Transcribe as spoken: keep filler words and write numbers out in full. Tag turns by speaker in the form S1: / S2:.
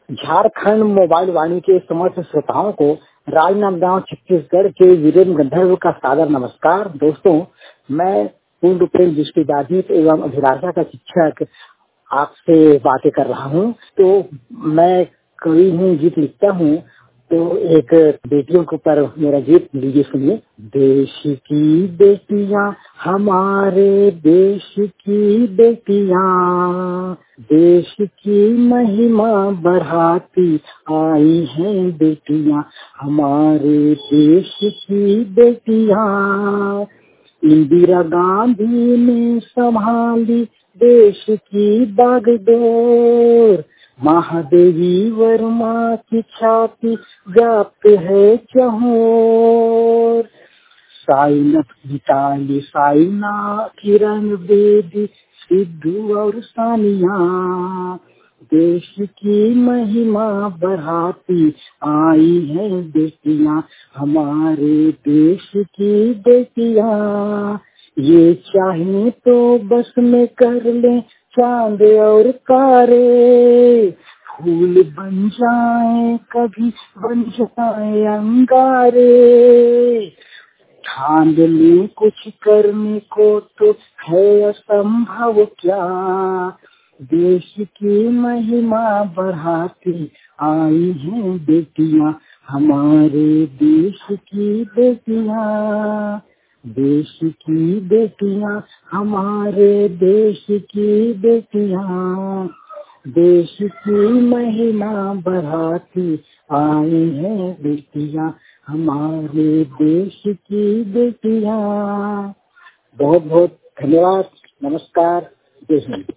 S1: Jharkhand mobile वाणी के समस्त श्रोताओं को राजनांदगांव छत्तीसगढ़ के वीरेंद्र गंधर्व का सादर नमस्कार। दोस्तों, मैं पूर्ण रूपेण दृष्टिबाधित एवं अभिलाषा का शिक्षक आपसे बातें कर रहा हूँ। तो मैं कवि हूँ, गीत लिखता हूँ। तो एक बेटियों के ऊपर मेरा गीत लीजिए, सुनिए। देश की बेटियां, हमारे देश की बेटियां, देश की महिमा बढ़ाती आई हैं बेटियां, हमारे देश की बेटियां। इंदिरा गांधी ने संभाली देश की बागडोर, महादेवी वर्मा की छाती व्याप्त है चहुओर। साइना मिताली, साइना, किरण बेदी, सिद्धू और सानिया, देश की महिमा बढ़ाती आई हैं बेटियां, हमारे देश की बेटियां। ये चाहे तो बस में कर ले चांद और तारे, फूल बन जाए कभी बन जाए अंगारे, ठान ले कुछ करने को तो है असंभव क्या, देश की महिमा बढ़ाती आई हैं बेटियां, हमारे देश की बेटियां, देश की बेटियां, हमारे देश की बेटियां, देश की महिमा बढ़ाती आई हैं बेटियां, हमारे देश की बेटियां। बहुत बहुत धन्यवाद। नमस्कार। जय हिंद।